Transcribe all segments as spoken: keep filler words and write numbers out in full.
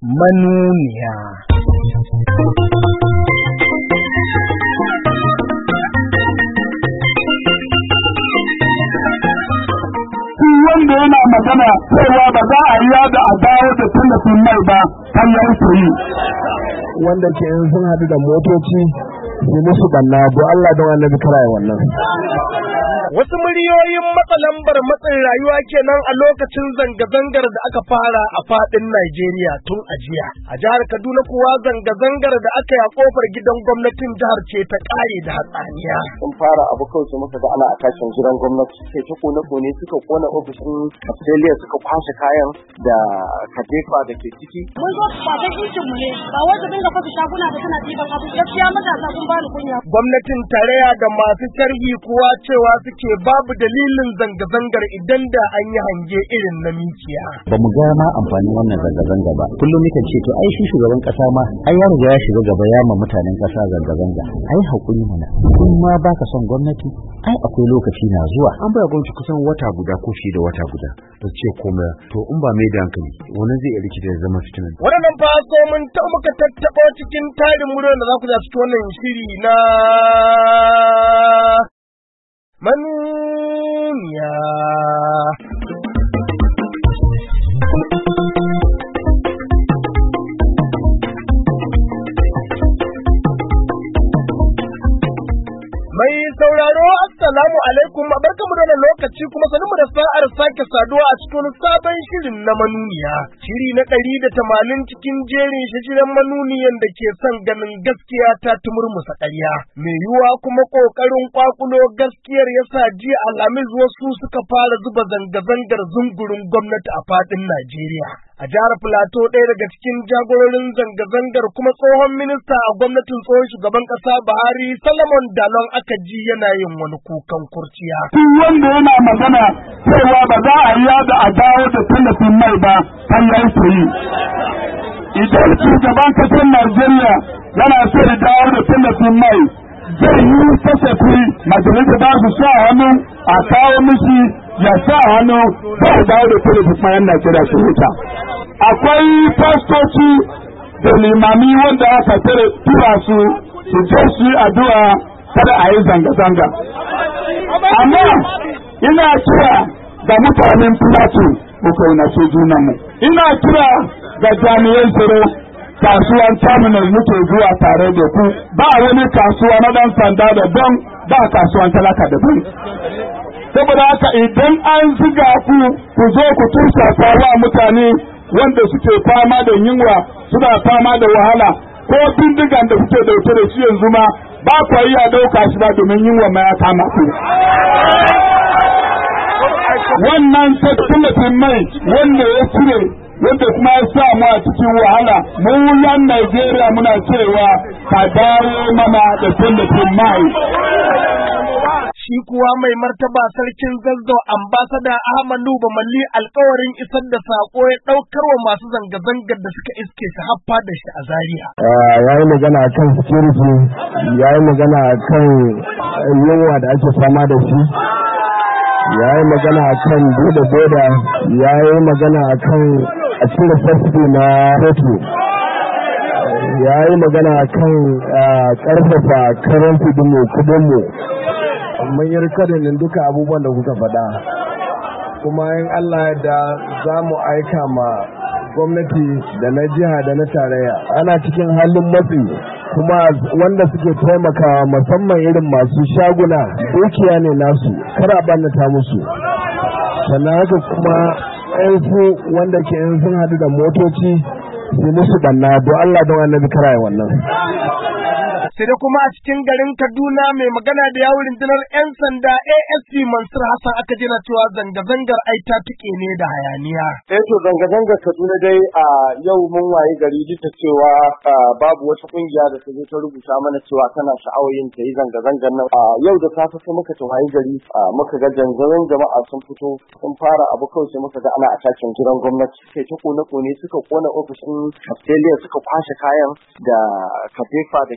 manuniya. Wanda yana magana cewa ba za a yi da a dawo da tallafin mai ba har ya yi. Wanda ke sun haɗu da motoci su musu banna don Allah don annabi karaye wannan. Wasu muryoyin matsalambar matsin rayuwa kenan a lokacin zanga-zangar da aka fara a fadin Najeriya tun a jiya. A jihar Kaduna kuwa zanga-zangar da aka yi a kofar gidan gwamnatin jihar ce ta kare da hatsaniya. Sun fara abu kawai su muka ga ana a tashin gidan gwamnati sai ta kone-kone suka kona ofishin Australia suka kwashe kayan da katefa da ke ciki. Mun zo ba ta incin mu ne ba wai su dinga fasa shaguna da suna ɗiban abu gaskiya matasa sun bani kunya. Gwamnatin tarayya da masu sharhi kuwa cewa suke ke babu dalilin zanga-zangar idan da an yi hange irin na mikiya. Ba mu ga ma amfanin wannan zanga-zanga ba. Kullum muka ce to ai shi shugaban kasa ma ai ya riga ya shiga gaba ya ma mutanen kasa zanga-zanga. Ai hakuri mana. In ma baka son gwamnati ai akwai lokaci na zuwa. An baya gwamnati kusan wata guda ko shi da wata guda. Da ce komai to in ba mai da hankali wani zai rikita ya zama fitina. Waɗannan fa so mun ta muka tattaɓa cikin tarin muryar da za ku za su wannan shiri na manuniya. Mai sauraro assalamu alaikum barkamu da lokaci kuma sanin da sa'ar sake saduwa a cikin sabon shirin na manuniya. Shiri na ɗari da tamanin cikin jerin shirin manuniyan da ke son ganin gaskiya ta tumurmusa ƙarya. Mai yiwuwa kuma ƙoƙarin ƙwaƙulo gaskiyar yasa jiya Alhamis wasu suka fara zuba zanga-zangar zungurin gwamnati a faɗin Najeriya. A jihar Filato ɗaya daga cikin jagororin zanga-zangar kuma tsohon minista a gwamnatin tsohon shugaban ƙasa Buhari Solomon Dalon aka ji yana yin wani kukan kurciya. Duk wanda yana magana cewa ba za a yi da a dawo da tallafin mai ba har ya yi. Idan shugaban ƙasar Najeriya yana so ya dawo da tallafin mai zai yi kasafi majalisa ba su sa hannu a kawo mishi ya sa hannu ba a dawo da tallafin mai Najeriya su huta. Akwai fastoci da limami wanda aka tare tura su su je su yi addu'a kada a yi zanga-zanga. Amma ina kira ga mutanen Plateau muka yi na so junanmu. Ina kira ga jami'an tsaro kasuwan terminal muke zuwa tare da ku ba wani kasuwa na dan sanda daban ba kasuwan talaka daban. Saboda haka idan an ziga ku ku zo ku tursasa wa mutane wanda suke fama da yunwa suna fama da wahala ko bindigan da suke dauke da shi yanzu ma ba ku iya dauka shi ba domin yunwa ma ya kama ku. Wannan tallafin mai wanda ya cire wanda kuma ya sa mu a cikin wahala mu yan Najeriya muna cewa ka dawo mana da tallafin mai. Shi kuwa mai martaba sarkin Zazzau ambasada Ahmadu Bamalli alƙawarin isar da sako ya ɗaukar wa masu zanga-zangar da suka iske su haffa da shi a Zaria. Ya yi magana a kan security, ya yi magana a kan yunwa da ake fama da shi, ya yi magana a kan buɗe boda, ya yi magana a kan a cire subsidy na fetur, ya yi magana a kan ƙarfafa karanci dinmu kudinmu. Mun yi rikadin duka abubuwan da kuka faɗa kuma in Allah da za mu aika ma gwamnati da na jiha da na tarayya ana cikin halin matsi kuma wanda suke taimakawa musamman irin masu shaguna dukiya ne nasu kara bannata musu sannan haka kuma su wanda ke in sun haɗu da motoci su musu banna don Allah don annabi karaye wannan. Sai da kuma a cikin garin Kaduna mai magana da yawun rundunar 'yan sanda A S P Mansur Hassan aka jina cewa zanga-zangar ai ta tuke ne da hayaniya. Eh to zanga-zangar Kaduna dai a yau mun waye gari duk da cewa babu wata kungiya da ta zo ta rubuta mana cewa tana sha'awar yin ta yi zanga-zangar nan. Yau da safe sai muka ta waye gari muka ga zanzaren jama'a sun fito sun fara abu kawai sai muka ga ana a tashin gidan gwamnati. Sai ta kone-kone suka kona ofishin Australia suka kwashe kayan da katefa da ke ciki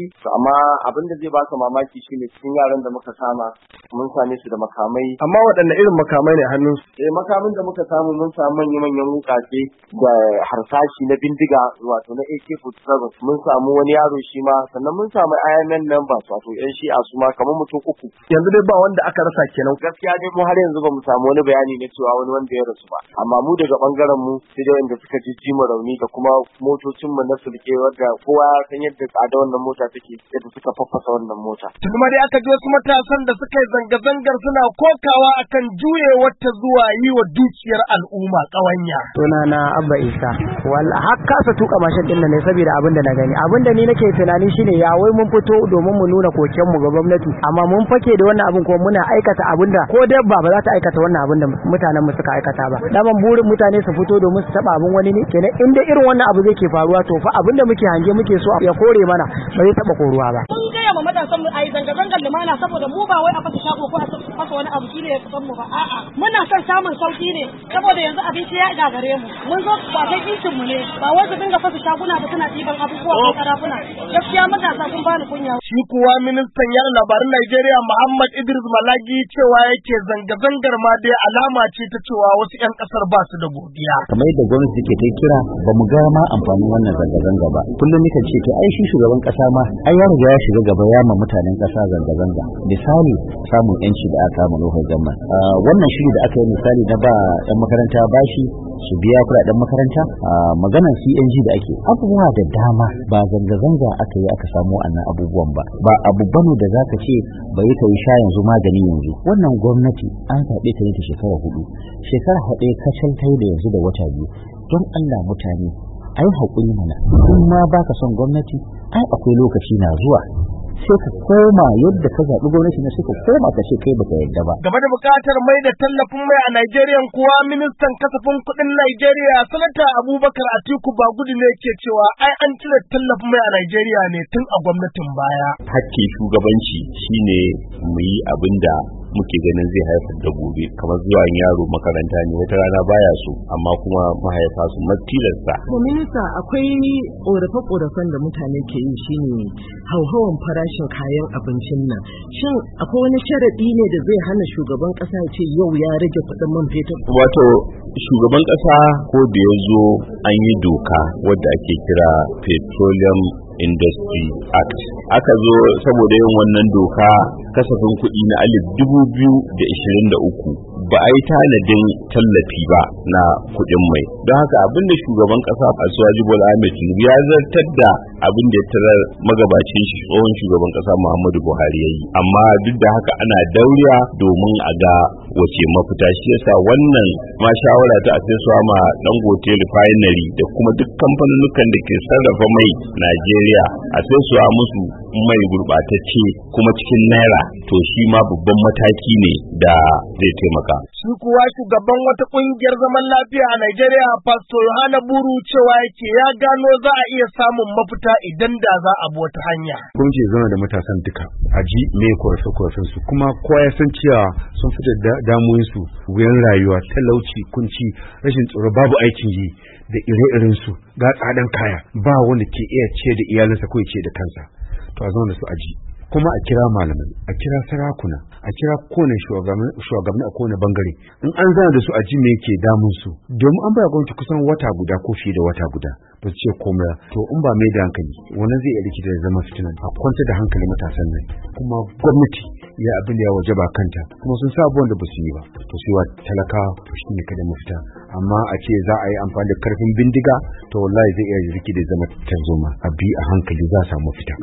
amma abin da zai baka mamaki shine cikin yaran da muka kama mun same su da makamai. Amma waɗanne irin makamai ne hannun su? Eh makamin da muka samu mun samu manya-manyan wukace da harsashi na bindiga wato na A K forty-seven. Mun samu wani yaro shi ma sannan mun samu I M N numbers wato yan shi'a su ma kamar mutum uku. Yanzu dai ba wanda aka rasa kenan. Gaskiya dai mu har yanzu ba mu samu wani bayani na cewa wani wanda ya rasu ba. Amma mu daga bangaren mu sai dai wanda suka ji jima rauni da kuma motocin mu na sulke wadda kowa ya san yadda tsada wannan mota take yadda suka faffasa wannan mota. Kuma dai aka ji wasu matasan da suka yi zanga-zangar suna kokawa akan juyewar ta zuwa yi wa dukiyar al'umma ƙawanya. Sunana Abba Isa. Wallahi har kasa tuka mashin din nan ne saboda abin da na gani. Abin da ni nake tunani shine ya wai mun fito domin mu nuna koken mu ga gwamnati amma mun fake da wannan abin kuma muna aikata abin da ko dabba ba za ta aikata wannan abin da mutanen mu suka aikata ba. Daman burin mutane su fito domin su taba abin wani ne. Kenan in dai irin wannan abu zai ke faruwa to fa abin da muke hange muke so ya kore mana ba zai taba koruwa ba. Mun gaya ma matasan mu ayi zanga-zangar lumana saboda mu ba wai a fasa shago ko a fasa wani abu shine ya kusan mu ba a'a muna son samun sauki ne saboda yanzu abinci ya gagare mu mun zo kwatai incin mu ne ba wai su dinga fasa shaguna ba suna ɗiban abubuwa ko karafuna gaskiya matasa sun bani kunya. Shi kuwa ministan yaɗa labaran Najeriya Muhammad Idris Malagi cewa yake zanga-zangar ma dai alama ce ta cewa wasu 'yan ƙasar ba su da godiya. Kamar yadda gwamnati take ta kira ba mu ga ma amfanin wannan zanga-zanga ba. Kullum nika ce to ai shi shugaban ƙasa ma ai ya riga ya shiga gaba ya ma mutanen ƙasa zanga-zanga. Misali samun yanci da aka kama lokacin zama. Wannan shiri da aka yi misali na ba 'yan makaranta bashi su biya kuɗaɗen makaranta maganar C N G da ake abubuwa da dama ba zanga-zanga aka yi aka samu annan abubuwan ba ba abu bane da zaka ce bai ta yi sha yanzu magani yanzu wannan gwamnati an zaɓe ta ne ta shekara hudu shekara hudu kacal ta da yanzu da wata biyu don Allah mutane ai haƙuri mana in ma baka son gwamnati ai akwai lokaci na zuwa sai ka koma yadda ka zaɓi gwamnati na sai ka koma ka ce kai baka yadda ba. Game da buƙatar mai da tallafin mai a Najeriya kuwa ministan kasafin kuɗin Najeriya sanata Abubakar Atiku Bagudu ne ke cewa ai an cire tallafin mai a Najeriya ne tun a gwamnatin baya. Hakkin shugabanci shine mu yi abin da muke ganin zai haifar da gobe kamar zuwa yaro makaranta ne wata rana baya so amma kuma mahaifa su matilasta. Ko minista akwai ƙorafe-ƙorafen da mutane ke yi shine hauhawan farashin kayan abincin nan shin akwai wani sharaɗi ne da zai hana shugaban ƙasa ce yau ya rage kuɗin man fetur? Wato shugaban ƙasa ko da ya zo an yi doka wadda ake kira Petroleum Industry Act aka zo saboda yin wannan doka kasafin kuɗi na alif dubu biyu da ishirin da uku ba a yi tanadin tallafi ba na kuɗin mai don haka abinda shugaban ƙasa Asuwaji Bola Ahmed Tinubu ya zartar da abin da ya tarar magabacin shi tsohon shugaban ƙasa Muhammadu Buhari yayi amma duk da haka ana dauriya domin a ga wace mafita shi yasa wannan ma shawara ta asesuwa ma Dangote refinery da kuma duk kamfanonukan da ke sarrafa mai Najeriya asesuwa musu mai gurbatacce kuma cikin naira to shi ma babban mataki ne da zai taimaka. Shi kuwa shugaban wata kungiyar zaman lafiya a Najeriya Pastor Yohana Buru cewa yake ya gano za a iya samun mafita idan da za a bi wata hanya. Kun ce zama da matasan duka a ji me korafe-korafen su kuma kowa ya san cewa sun fita da damuwar su wuyan rayuwa talauci kunci rashin tsoro babu aikin yi da ire-iren su ga tsadan kaya ba wanda ke iya ce da iyalinsa ko ya ce da kansa to a zama da su aji kuma a kira malamai a kira sarakuna a kira kowane shugabanni a kowane bangare in an zana da su a ji me yake damun su domin an baya gwamnati kusan wata guda ko fiye da wata guda ba su ce komai to in ba mai da hankali wannan zai iya rikita da zama fitina a kwanta da hankali matasan nan kuma gwamnati ya abin da ya waje ba kanta kuma sun sa abubuwan da ba su yi ba to su wa talakawa to shi ne kada mafita amma a ce za a yi amfani da karfin bindiga to wallahi zai iya rikita da zama tarzoma a bi a hankali za a samu fita.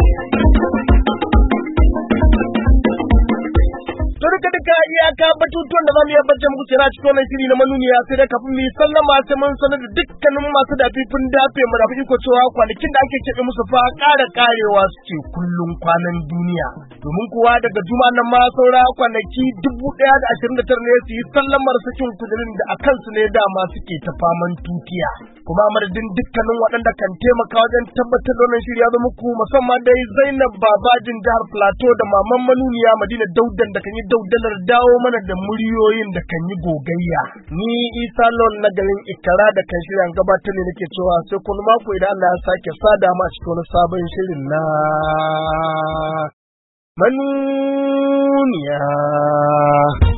To duka duka iyaka batutuwan da zamu yi bacci muku kira cikin wannan shiri na manuniya sai da kafin mu sallama sai mun sanar da dukkanin masu dafifin dafe mu da iko cewa kwanakin da ake kebe musu fa ƙara ƙarewa suke kullum kwanan duniya domin kuwa daga juma nan ma saura kwanaki dubu ɗaya da ashirin da tara ne su yi sallamar sakin kudirin da a kansu ne dama suke ta faman tutiya kuma madadin dukkanin waɗanda kan taimaka wajen tabbatar da wannan shiri ya zo muku musamman dai Zainab Babajin jihar Plateau da maman manuniya Madina Daudan da kan yi Daudan baddalar dawo mana da muryoyin da kan yi gogayya. Ni Isa Lol na garin Ikara da kan shirya gabatar ne nake cewa sai kun mako idan Allah ya sake sada mu a cikin wani sabon shirin na manuniya.